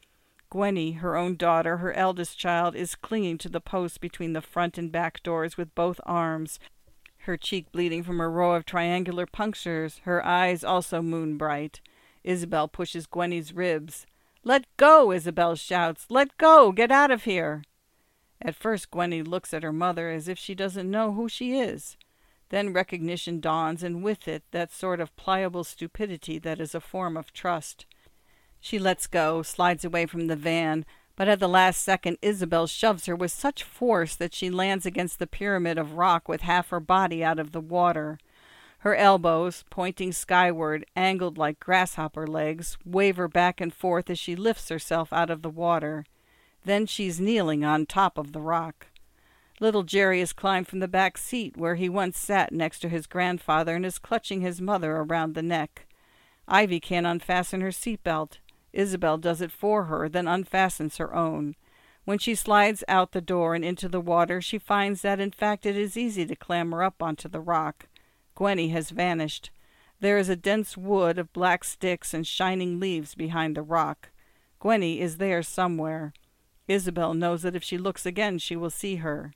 Gwenny, her own daughter, her eldest child, is clinging to the post between the front and back doors with both arms, her cheek bleeding from a row of triangular punctures, her eyes also moon-bright. Isabel pushes Gwenny's ribs. "Let go!" Isabel shouts. "Let go! Get out of here!" At first Gwenny looks at her mother as if she doesn't know who she is. Then recognition dawns, and with it that sort of pliable stupidity that is a form of trust. She lets go, slides away from the van, but at the last second Isabel shoves her with such force that she lands against the pyramid of rock with half her body out of the water. Her elbows, pointing skyward, angled like grasshopper legs, waver back and forth as she lifts herself out of the water. Then she's kneeling on top of the rock. Little Jerry has climbed from the back seat where he once sat next to his grandfather and is clutching his mother around the neck. Ivy can't unfasten her seatbelt. Isabel does it for her, then unfastens her own. When she slides out the door and into the water, she finds that in fact it is easy to clamber up onto the rock. Gwenny has vanished. There is a dense wood of black sticks and shining leaves behind the rock. Gwenny is there somewhere. Isabel knows that if she looks again she will see her.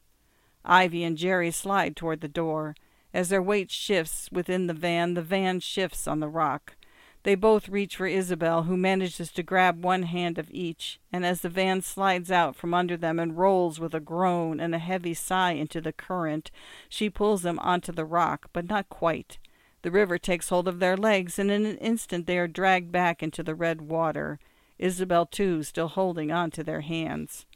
Ivy and Jerry slide toward the door. As their weight shifts within the van, the van shifts on the rock. They both reach for Isabel, who manages to grab one hand of each, and as the van slides out from under them and rolls with a groan and a heavy sigh into the current, she pulls them onto the rock, but not quite. The river takes hold of their legs, and in an instant they are dragged back into the red water, Isabel too still holding on to their hands.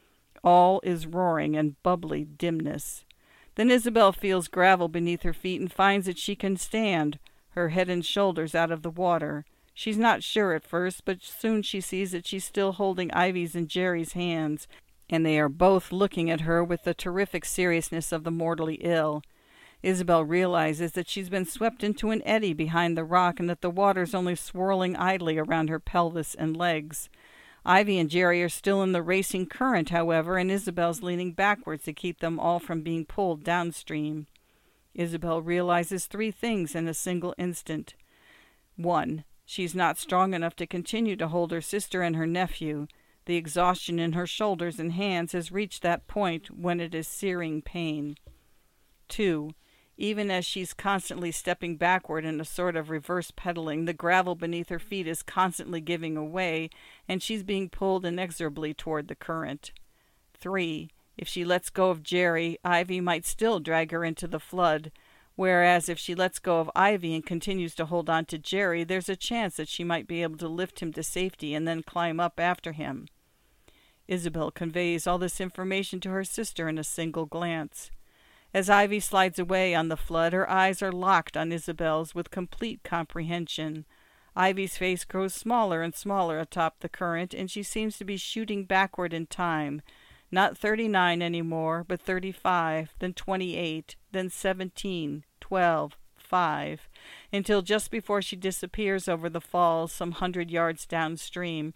All is roaring and bubbly dimness. Then Isabel feels gravel beneath her feet and finds that she can stand, her head and shoulders out of the water. She's not sure at first, but soon she sees that she's still holding Ivy's and Jerry's hands, and they are both looking at her with the terrific seriousness of the mortally ill. Isabel realizes that she's been swept into an eddy behind the rock and that the water's only swirling idly around her pelvis and legs. Ivy and Jerry are still in the racing current, however, and Isabel's leaning backwards to keep them all from being pulled downstream. Isabel realizes three things in a single instant. One, she's not strong enough to continue to hold her sister and her nephew. The exhaustion in her shoulders and hands has reached that point when it is searing pain. Two, even as she's constantly stepping backward in a sort of reverse pedaling, the gravel beneath her feet is constantly giving away, and she's being pulled inexorably toward the current. Three, if she lets go of Jerry, Ivy might still drag her into the flood, whereas if she lets go of Ivy and continues to hold on to Jerry, there's a chance that she might be able to lift him to safety and then climb up after him. Isabel conveys all this information to her sister in a single glance. As Ivy slides away on the flood, her eyes are locked on Isabel's with complete comprehension. Ivy's face grows smaller and smaller atop the current, and she seems to be shooting backward in time. Not thirty-nine anymore, but thirty-five, then twenty-eight, then seventeen, twelve, five, until just before she disappears over the falls some hundred yards downstream.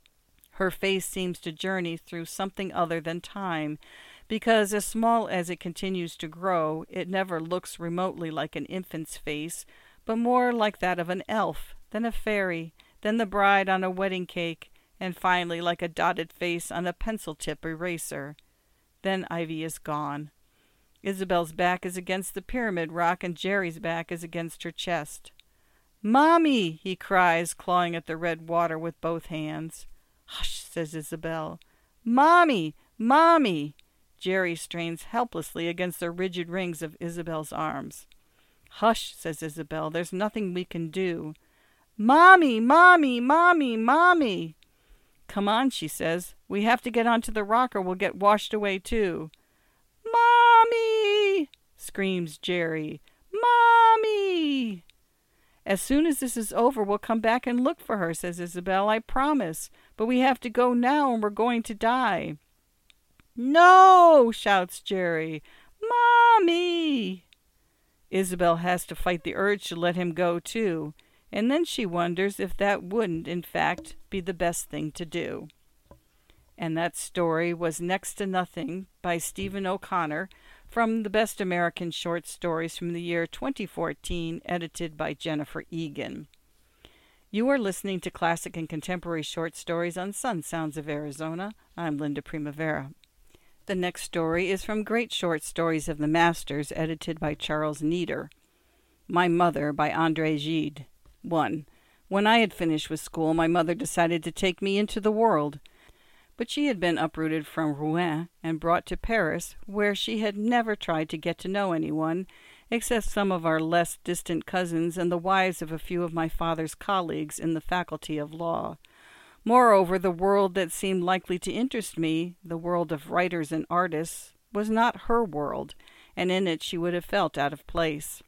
Her face seems to journey through something other than time, because as small as it continues to grow, it never looks remotely like an infant's face, but more like that of an elf, then a fairy, then the bride on a wedding cake, and finally like a dotted face on a pencil-tip eraser. Then Ivy is gone. Isabel's back is against the pyramid rock, and Jerry's back is against her chest. "Mommy!" he cries, clawing at the red water with both hands. "Hush!" says Isabel. "Mommy! Mommy!" Jerry strains helplessly against the rigid rings of Isabel's arms. "Hush," says Isabel. "There's nothing we can do." "Mommy! Mommy! Mommy! Mommy!" "Come on," she says. "We have to get onto the rock or we'll get washed away too." "Mommy!" screams Jerry. "Mommy!" "As soon as this is over, we'll come back and look for her," says Isabel. "I promise. But we have to go now and we're going to die." "No!" shouts Jerry. "Mommy!" Isabel has to fight the urge to let him go too, and then she wonders if that wouldn't, in fact, be the best thing to do. And that story was Next to Nothing by Stephen O'Connor from the Best American Short Stories from the year twenty fourteen, edited by Jennifer Egan. You are listening to Classic and Contemporary Short Stories on Sun Sounds of Arizona. I'm Linda Primavera. The next story is from Great Short Stories of the Masters, edited by Charles Nieder. My Mother by André Gide. one. When I had finished with school, my mother decided to take me into the world. But she had been uprooted from Rouen and brought to Paris, where she had never tried to get to know anyone, except some of our less distant cousins and the wives of a few of my father's colleagues in the faculty of law. Moreover, the world that seemed likely to interest me, the world of writers and artists, was not her world, and in it she would have felt out of place.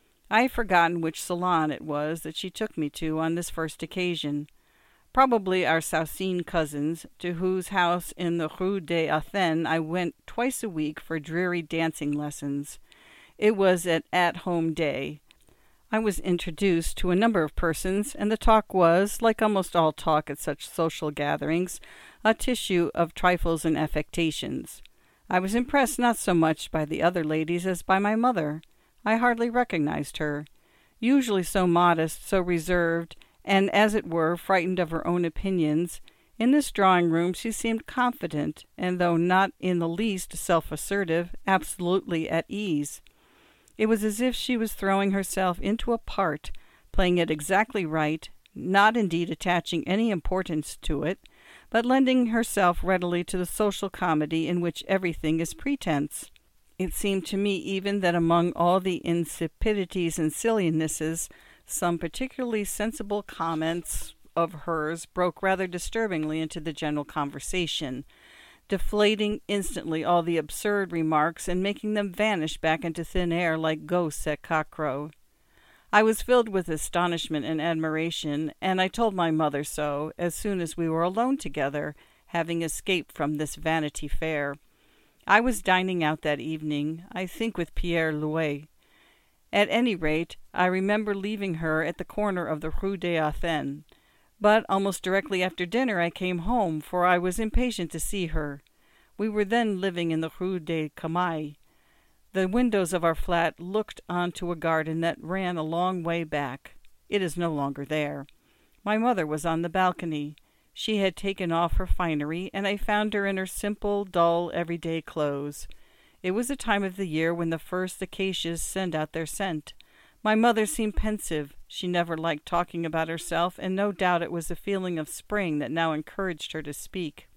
I have forgotten which salon it was that she took me to on this first occasion. Probably our Saucine cousins, to whose house in the Rue des Athènes I went twice a week for dreary dancing lessons. It was an at-home day. I was introduced to a number of persons, and the talk was, like almost all talk at such social gatherings, a tissue of trifles and affectations. I was impressed not so much by the other ladies as by my mother. I hardly recognized her. Usually so modest, so reserved, and, as it were, frightened of her own opinions, in this drawing-room she seemed confident, and though not in the least self-assertive, absolutely at ease. It was as if she was throwing herself into a part, playing it exactly right, not indeed attaching any importance to it, but lending herself readily to the social comedy in which everything is pretense. It seemed to me even that among all the insipidities and sillinesses, some particularly sensible comments of hers broke rather disturbingly into the general conversation, deflating instantly all the absurd remarks and making them vanish back into thin air like ghosts at cockcrow. I was filled with astonishment and admiration, and I told my mother so as soon as we were alone together, having escaped from this Vanity Fair. I was dining out that evening, I think with Pierre Louet. At any rate, I remember leaving her at the corner of the Rue des Athènes. But almost directly after dinner I came home, for I was impatient to see her. We were then living in the Rue des Camailles. The windows of our flat looked onto a garden that ran a long way back. It is no longer there. My mother was on the balcony. She had taken off her finery, and I found her in her simple, dull, everyday clothes. It was a time of the year when the first acacias send out their scent. My mother seemed pensive. She never liked talking about herself, and no doubt it was the feeling of spring that now encouraged her to speak.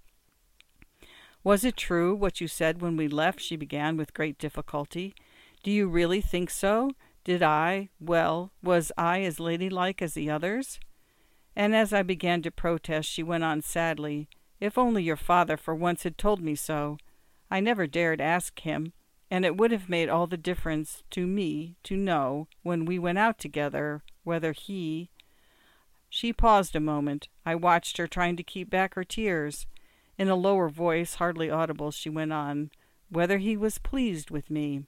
"Was it true, what you said when we left?" she began with great difficulty. "Do you really think so? Did I, well, was I as ladylike as the others?" And as I began to protest, she went on sadly, "If only your father for once had told me so. I never dared ask him, and it would have made all the difference to me to know, when we went out together, whether he—" She paused a moment. I watched her, trying to keep back her tears. In a lower voice, hardly audible, she went on, "Whether he was pleased with me."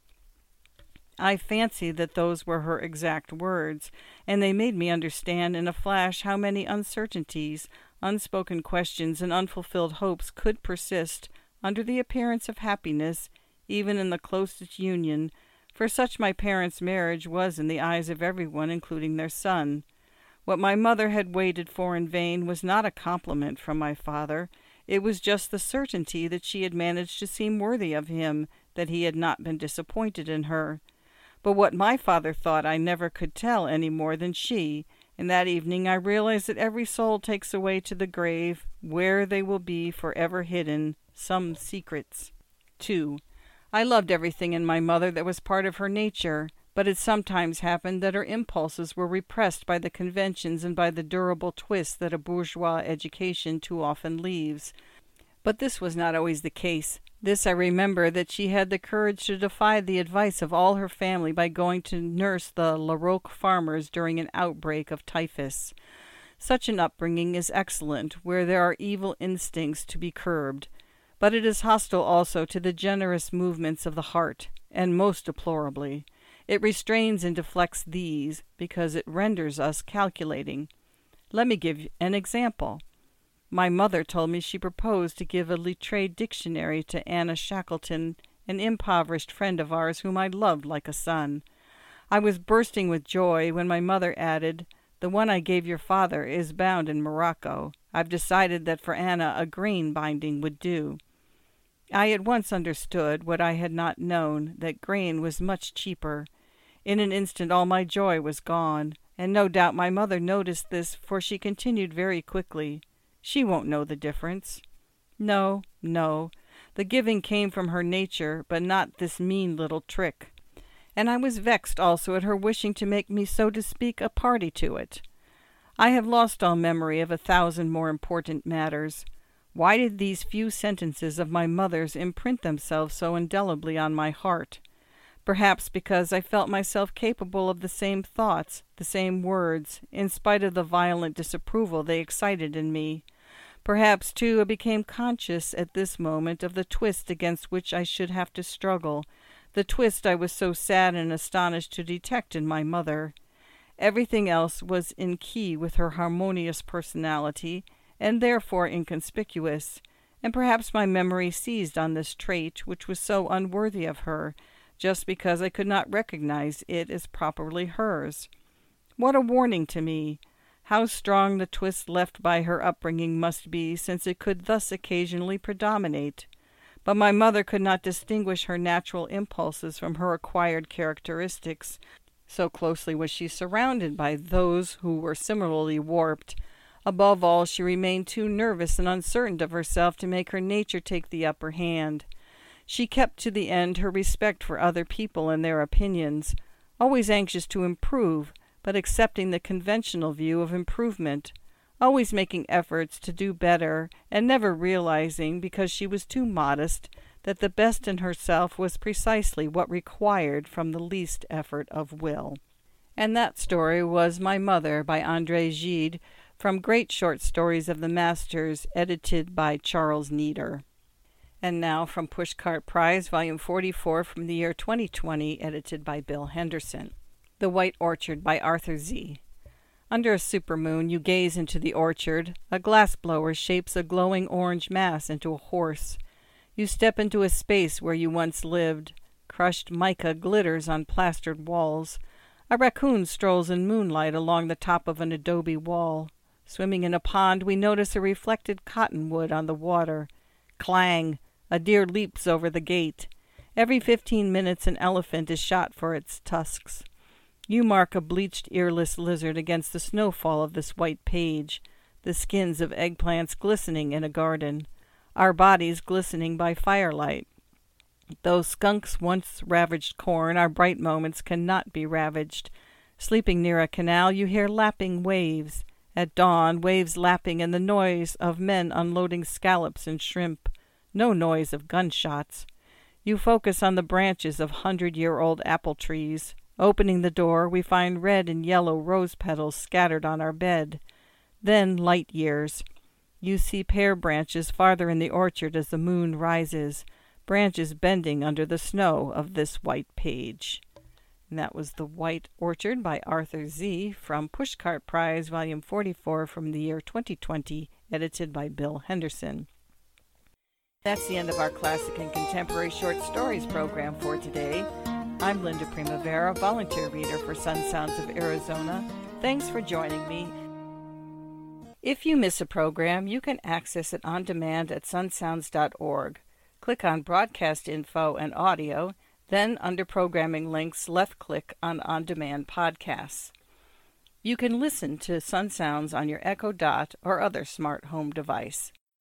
I fancy that those were her exact words, and they made me understand in a flash how many uncertainties, unspoken questions, and unfulfilled hopes could persist under the appearance of happiness, even in the closest union, for such my parents' marriage was in the eyes of everyone, including their son. What my mother had waited for in vain was not a compliment from my father. It was just the certainty that she had managed to seem worthy of him, that he had not been disappointed in her. But what my father thought I never could tell any more than she, and that evening I realized that every soul takes away to the grave, where they will be forever hidden, some secrets. Two. I loved everything in my mother that was part of her nature, but it sometimes happened that her impulses were repressed by the conventions and by the durable twist that a bourgeois education too often leaves. But this was not always the case. This I remember, that she had the courage to defy the advice of all her family by going to nurse the Laroque farmers during an outbreak of typhus. Such an upbringing is excellent where there are evil instincts to be curbed, but it is hostile also to the generous movements of the heart, and most deplorably. It restrains and deflects these, because it renders us calculating. Let me give an example. My mother told me she proposed to give a Littré dictionary to Anna Shackleton, an impoverished friend of ours whom I loved like a son. I was bursting with joy when my mother added, "The one I gave your father is bound in Morocco. I've decided that for Anna a grain binding would do." I at once understood, what I had not known, that grain was much cheaper. In an instant all my joy was gone, and no doubt my mother noticed this, for she continued very quickly, "She won't know the difference." No, no. The giving came from her nature, but not this mean little trick. And I was vexed also at her wishing to make me, so to speak, a party to it. I have lost all memory of a thousand more important matters. Why did these few sentences of my mother's imprint themselves so indelibly on my heart? Perhaps because I felt myself capable of the same thoughts, the same words, in spite of the violent disapproval they excited in me. Perhaps, too, I became conscious at this moment of the twist against which I should have to struggle, the twist I was so sad and astonished to detect in my mother. Everything else was in key with her harmonious personality, and therefore inconspicuous, and perhaps my memory seized on this trait, which was so unworthy of her, just because I could not recognize it as properly hers. What a warning to me! How strong the twist left by her upbringing must be, since it could thus occasionally predominate. But my mother could not distinguish her natural impulses from her acquired characteristics. So closely was she surrounded by those who were similarly warped. Above all, she remained too nervous and uncertain of herself to make her nature take the upper hand. She kept to the end her respect for other people and their opinions, always anxious to improve, but accepting the conventional view of improvement, always making efforts to do better, and never realizing, because she was too modest, that the best in herself was precisely what required from the least effort of will. And that story was My Mother by André Gide, from Great Short Stories of the Masters, edited by Charles Needer. And now from Pushcart Prize, Volume forty-four from the year twenty twenty, edited by Bill Henderson. The White Orchard by Arthur Z. Under a supermoon, you gaze into the orchard. A glassblower shapes a glowing orange mass into a horse. You step into a space where you once lived. Crushed mica glitters on plastered walls. A raccoon strolls in moonlight along the top of an adobe wall. Swimming in a pond, we notice a reflected cottonwood on the water. Clang! A deer leaps over the gate. Every fifteen minutes an elephant is shot for its tusks. You mark a bleached earless lizard against the snowfall of this white page, the skins of eggplants glistening in a garden, our bodies glistening by firelight. Though skunks once ravaged corn, our bright moments cannot be ravaged. Sleeping near a canal, you hear lapping waves. At dawn, waves lapping and the noise of men unloading scallops and shrimp. No noise of gunshots. You focus on the branches of hundred-year-old apple trees. Opening the door, we find red and yellow rose petals scattered on our bed. Then light years. You see pear branches farther in the orchard as the moon rises, branches bending under the snow of this white page. And that was The White Orchard by Arthur Z. from Pushcart Prize, Volume forty-four from the year twenty twenty, edited by Bill Henderson. That's the end of our Classic and Contemporary Short Stories program for today. I'm Linda Primavera, volunteer reader for Sun Sounds of Arizona. Thanks for joining me. If you miss a program, you can access it on demand at sun sounds dot org. Click on Broadcast Info and Audio, then under Programming Links, left-click on On Demand Podcasts. You can listen to Sun Sounds on your Echo Dot or other smart home device.